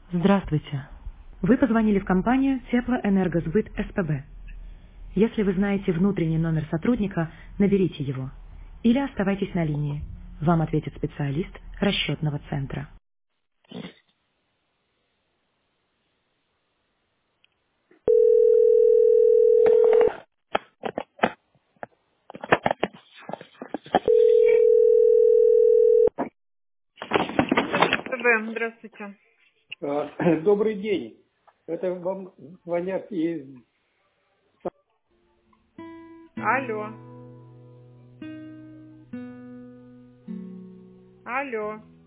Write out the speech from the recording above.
Здравствуйте. Вы позвонили в компанию Теплоэнергосбыт СПБ. Если вы знаете внутренний номер сотрудника, наберите его. Или оставайтесь на линии. Вам ответит специалист расчетного центра. СПБ, здравствуйте. Добрый день. Это вам звонят из... Алло. Алло.